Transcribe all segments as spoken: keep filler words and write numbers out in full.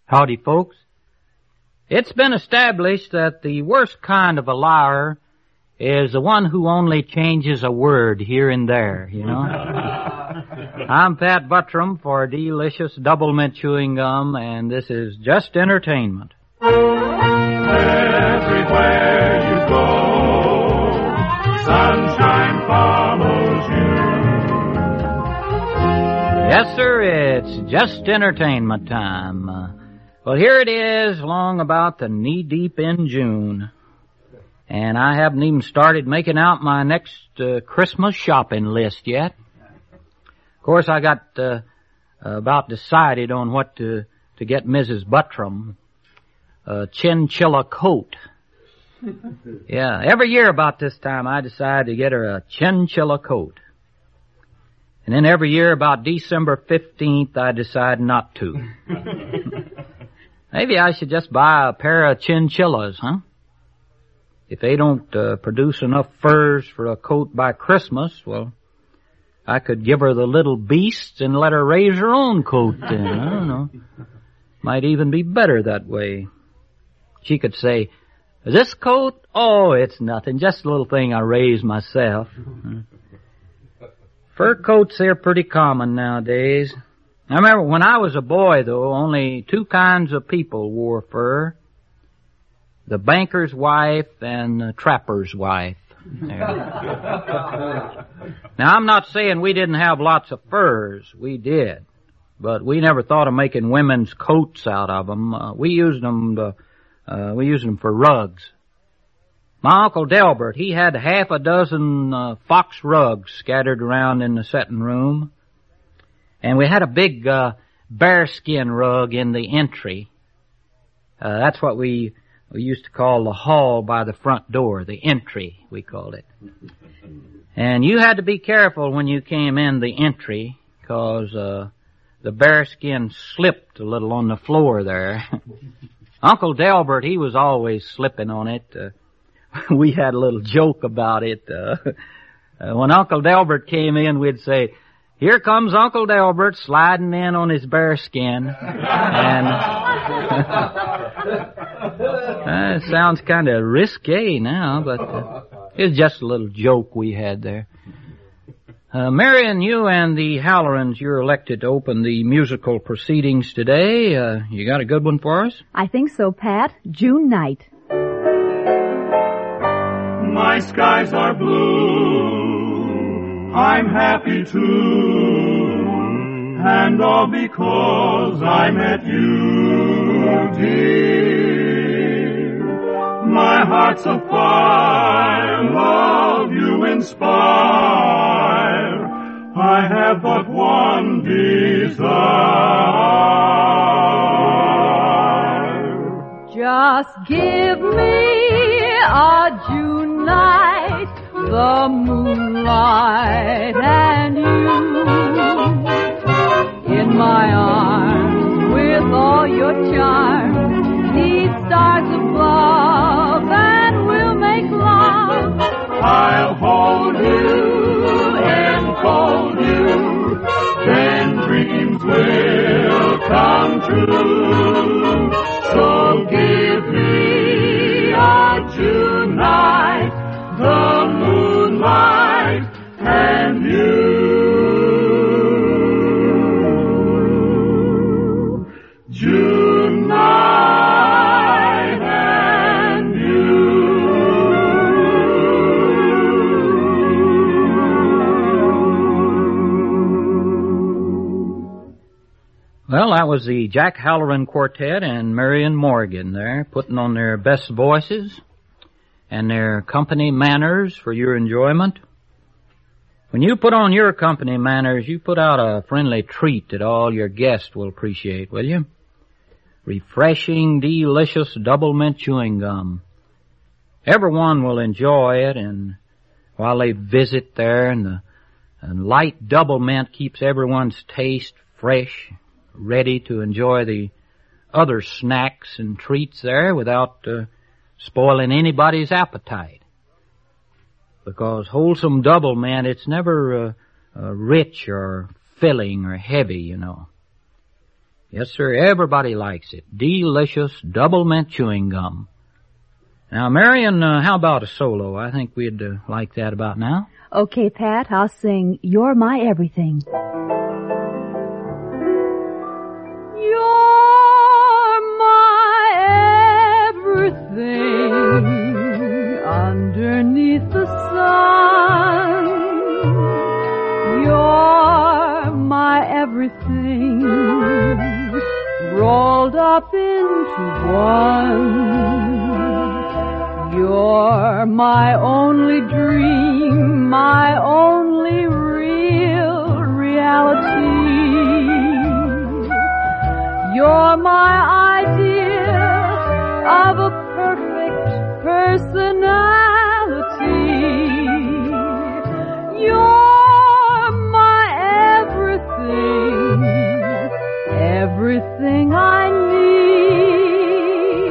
Howdy, folks. It's been established that the worst kind of a liar is the one who only changes a word here and there, you know. I'm Pat Buttram for Delicious Double Mint Chewing Gum, and this is Just Entertainment. Everywhere you go, sunshine follows you. Yes, sir, it's Just Entertainment time. Uh, well, here it is, long about the knee-deep in June. And I haven't even started making out my next uh, Christmas shopping list yet. Of course, I got uh, about decided on what to, to get Missus Buttram. A chinchilla coat. Yeah, every year about this time I decide to get her a chinchilla coat. And then every year about December fifteenth I decide not to. Maybe I should just buy a pair of chinchillas, huh? If they don't uh, produce enough furs for a coat by Christmas, well, I could give her the little beasts and let her raise her own coat then. I don't know. Might even be better that way. She could say, this coat? Oh, it's nothing. Just a little thing I raised myself. Fur coats, they're pretty common nowadays. I remember when I was a boy, though, only two kinds of people wore fur. The banker's wife and the trapper's wife. Now, I'm not saying we didn't have lots of furs. We did. But we never thought of making women's coats out of them. Uh, we used them to, uh, we used them for rugs. My Uncle Delbert, he had half a dozen uh, fox rugs scattered around in the setting room. And we had a big uh, bearskin rug in the entry. Uh, that's what we... We used to call the hall by the front door, the entry, we called it. And you had to be careful when you came in the entry, because uh, the bearskin slipped a little on the floor there. Uncle Delbert, he was always slipping on it. Uh, we had a little joke about it. Uh, uh, when Uncle Delbert came in, we'd say, here comes Uncle Delbert sliding in on his bearskin. And uh, it sounds kind of risque now, but uh, it's just a little joke we had there. Uh, Marion, you and the Hallorans, you're elected to open the musical proceedings today. Uh, you got a good one for us? I think so, Pat. June night. My skies are blue. I'm happy too, and all because I met you, dear. My heart's afire, love you inspire. I have but one desire. Just give me a June night, the moonlight and you in my arms with all your charms, neath stars above, and we'll make love. I'll hold you, enfold you, then dreams will come true. So give me a June night, the moonlight and you. June night and you. Well, that was the Jack Halloran Quartet and Marion Morgan there, putting on their best voices and their company manners for your enjoyment. When you put on your company manners, you put out a friendly treat that all your guests will appreciate, will you? Refreshing, delicious double mint chewing gum. Everyone will enjoy it, and while they visit there, and the and light double mint keeps everyone's taste fresh, ready to enjoy the other snacks and treats there without uh, spoiling anybody's appetite. Because wholesome double mint, it's never uh, uh, rich or filling or heavy, you know. Yes, sir, everybody likes it. Delicious double mint chewing gum. Now, Marion, uh, how about a solo? I think we'd uh, like that about now. Okay, Pat, I'll sing You're My Everything. You're my everything underneath the sun. You're my everything rolled up into one. You're my only dream, my only real reality. You're my idea of a perfect personality. You're my everything, everything I need.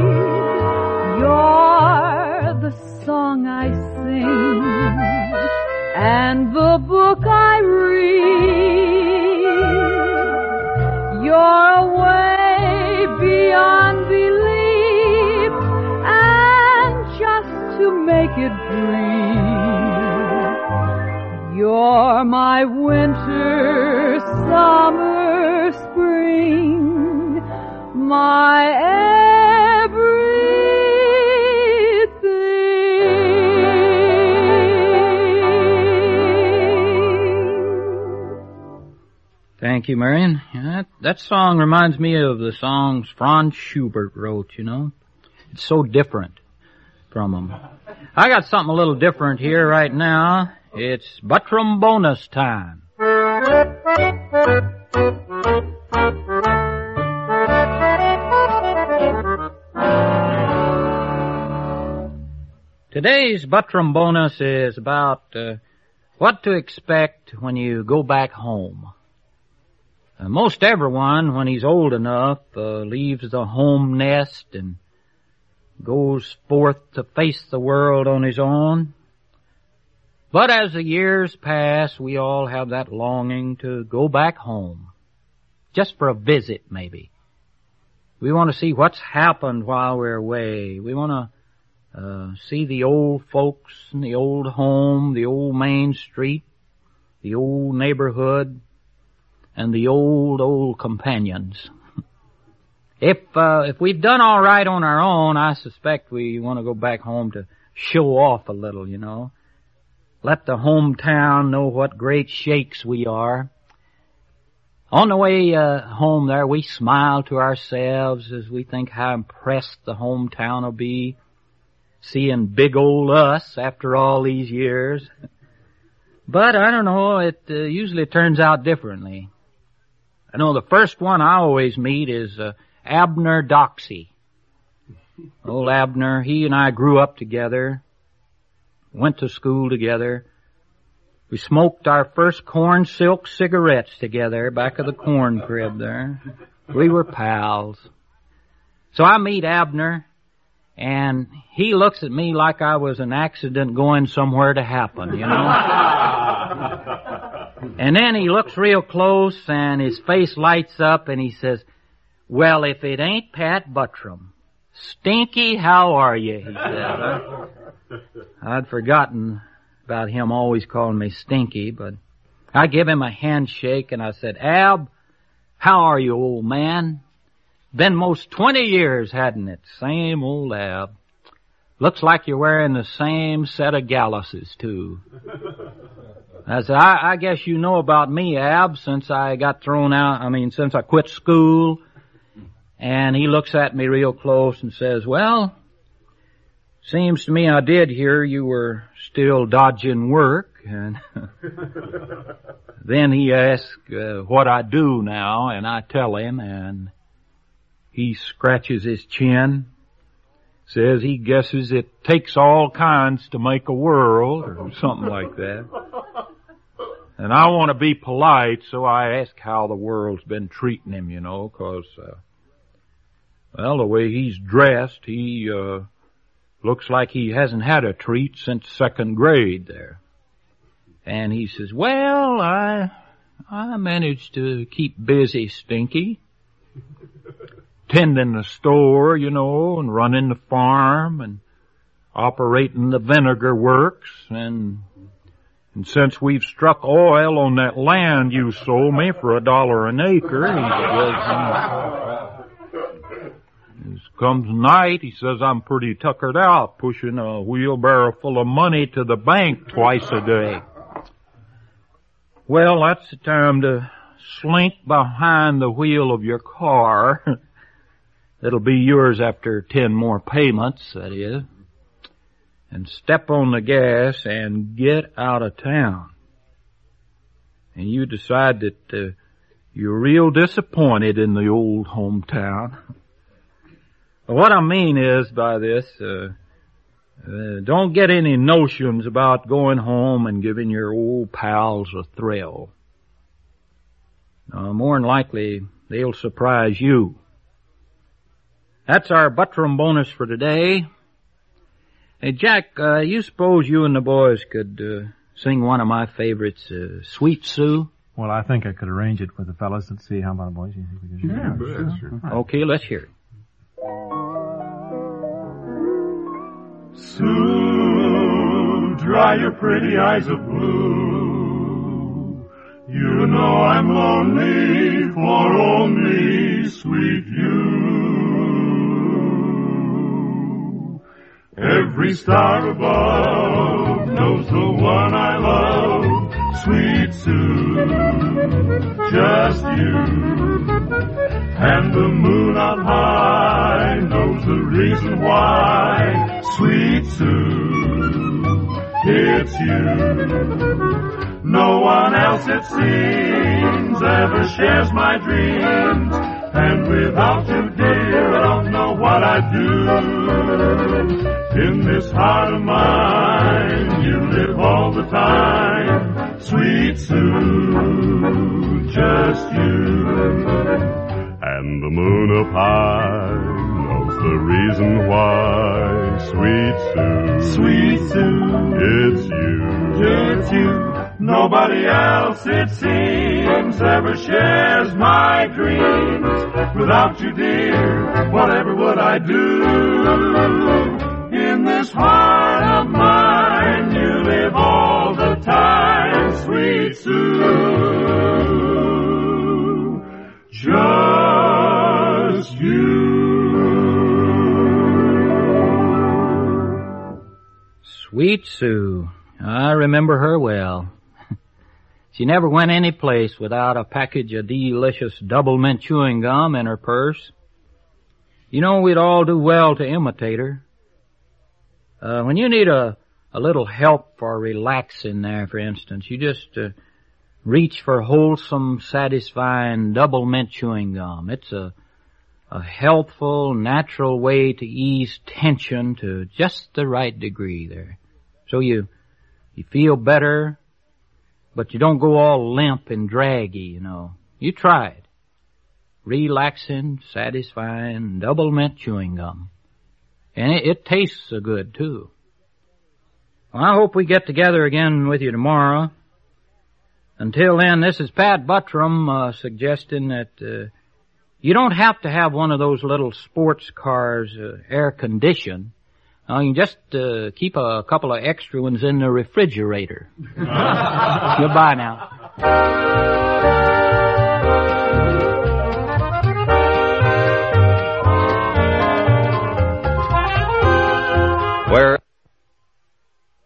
You're the song I sing and the book I read. You're a way beyond belief, and just to make it brief, you're my winter, summer, spring, my Thank you, Marion. Yeah, that, that song reminds me of the songs Franz Schubert wrote, you know. It's so different from them. I got something a little different here right now. It's Buttram bonus time. Today's Buttram bonus is about uh, what to expect when you go back home. Uh, most everyone, when he's old enough, uh, leaves the home nest and goes forth to face the world on his own. But as the years pass, we all have that longing to go back home. Just for a visit, maybe. We want to see what's happened while we're away. We want to uh, see the old folks and the old home, the old main street, the old neighborhood, and the old, old companions. If, uh, if we've done all right on our own, I suspect we want to go back home to show off a little, you know. Let the hometown know what great shakes we are. On the way, uh, home there, we smile to ourselves as we think how impressed the hometown will be, seeing big old us after all these years. But I don't know, it uh, usually turns out differently. I know the first one I always meet is uh, Abner Doxey. Old Abner, he and I grew up together, went to school together. We smoked our first corn silk cigarettes together back of the corn crib there. We were pals. So I meet Abner, and he looks at me like I was an accident going somewhere to happen, you know. And then he looks real close, and his face lights up, and he says, "Well, if it ain't Pat Buttram. Stinky, how are you?" he said. I'd forgotten about him always calling me Stinky, but I give him a handshake, and I said, "Ab, how are you, old man? Been most twenty years, hadn't it? Same old Ab. Looks like you're wearing the same set of galluses, too." I said, I, I guess you know about me, Ab, since I got thrown out, I mean, since I quit school. And he looks at me real close and says, "Well, seems to me I did hear you were still dodging work." And then he asks uh, what I do now, and I tell him, and he scratches his chin, says he guesses it takes all kinds to make a world, or something like that. And I want to be polite, so I ask how the world's been treating him, you know, 'cause, uh, well, the way he's dressed, he, uh, looks like he hasn't had a treat since second grade there. And he says, "Well, I, I managed to keep busy, Stinky. tending the store, you know, and running the farm and operating the vinegar works. And, and since we've struck oil on that land you sold me for a dollar an acre, he says, um, comes night, he says, I'm pretty tuckered out pushing a wheelbarrow full of money to the bank twice a day. Well, that's the time to slink behind the wheel of your car. It'll be yours after ten more payments, that is. And step on the gas and get out of town. And you decide that uh, you're real disappointed in the old hometown. What I mean is by this, uh, uh, don't get any notions about going home and giving your old pals a thrill. Uh, more than likely, they'll surprise you. That's our Buttram bonus for today. Hey, Jack, uh, you suppose you and the boys could uh, sing one of my favorites, uh, Sweet Sue? Well, I think I could arrange it with the fellas. Let's see. How about the boys? You think we could do Yeah, that? sure. Sure. Okay, let's hear it. Sue, dry your pretty eyes of blue. You know I'm lonely for only sweet you. Every star above knows the one I love, sweet Sue, just you. And the moon up high knows the reason why, sweet Sue, it's you. No one else, it seems, ever shares my dreams, and without you, dear, I don't know what I'd do. In this heart of mine, you live all the time, sweet Sue, just you. And the moon up high knows the reason why, sweet Sue, sweet Sue, it's you, it's you. Nobody else, it seems, ever shares my dreams. Without you, dear, whatever would I do? In this heart of mine, you live all the time, sweet Sue, just you. Sweet Sue. I remember her well. She never went any place without a package of delicious double mint chewing gum in her purse. You know, we'd all do well to imitate her. Uh, when you need a, a little help for relaxing there, for instance, you just uh, reach for wholesome, satisfying double mint chewing gum. It's a, a healthful, natural way to ease tension to just the right degree there. So you, you feel better, but you don't go all limp and draggy, you know. You try it. Relaxing, satisfying, double mint chewing gum. And it, it tastes so good, too. Well, I hope we get together again with you tomorrow. Until then, this is Pat Buttram uh, suggesting that uh, you don't have to have one of those little sports cars uh, air-conditioned. Uh, you can just uh, keep a couple of extra ones in the refrigerator. Goodbye now.